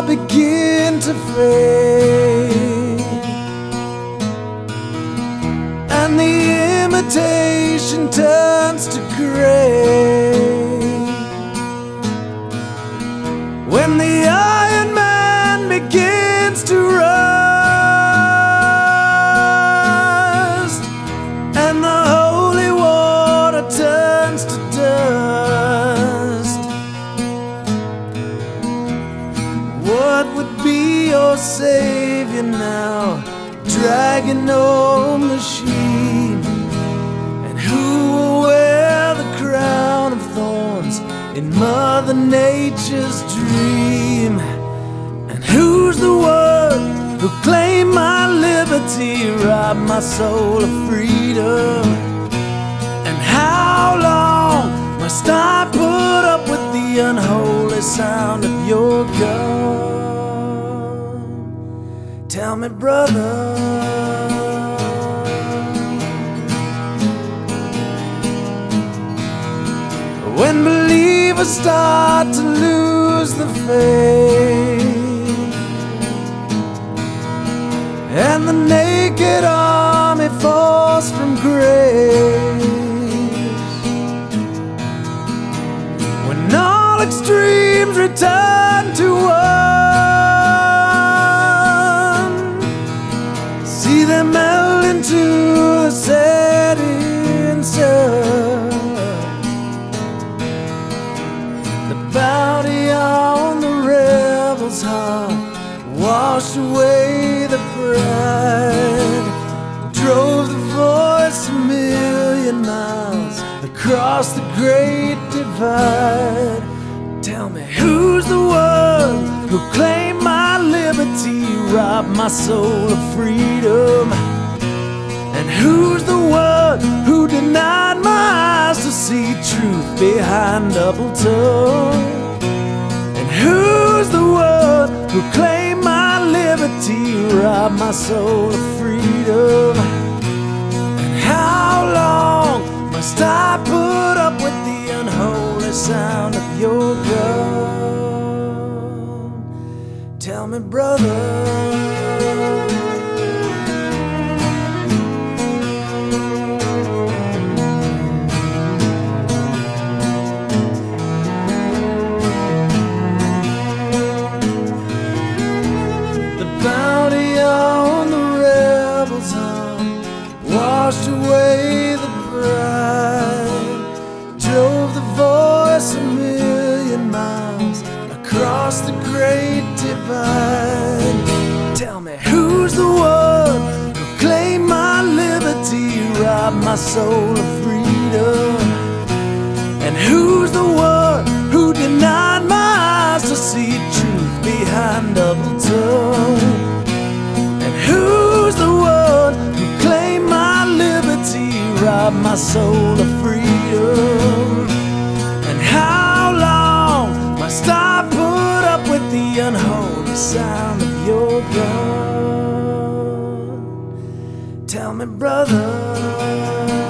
begin to fade, and the imitation turns to gray. When the Iron Man begins to rust, and the holy water turns to dust, what would be your savior now, dragging on the sheep? And who will wear the crown of thorns in Mother Nature's dream? And who's the one who claimed my liberty, robbed my soul of freedom? And how long must I put up with the unholy sound of your gun? Tell me, brother, when believers start to lose the faith, and the naked army falls from grace, when all extremes return to one, see them melt into the setting sun. The bounty on the rebel's heart washed away the pride, drove the voice a million miles across the great divide. Tell me, who's the one who claimed my liberty, robbed my soul of freedom? And who's the one who denied my eyes to see truth behind double tongue? And who's the one who claimed my liberty, robbed my soul of freedom? And how long must I put up with the unholy sound of your gun? Tell me, brother, washed away the pride, drove the voice a million miles across the great divide. Tell me, who's the one who claimed my liberty, robbed my soul of freedom? And who's the one who denied my eyes to see truth behind double tongue? And who's the one who claimed my liberty, robbed my soul of freedom? And how long must I put up with the unholy sound of your gun? Tell me, brother,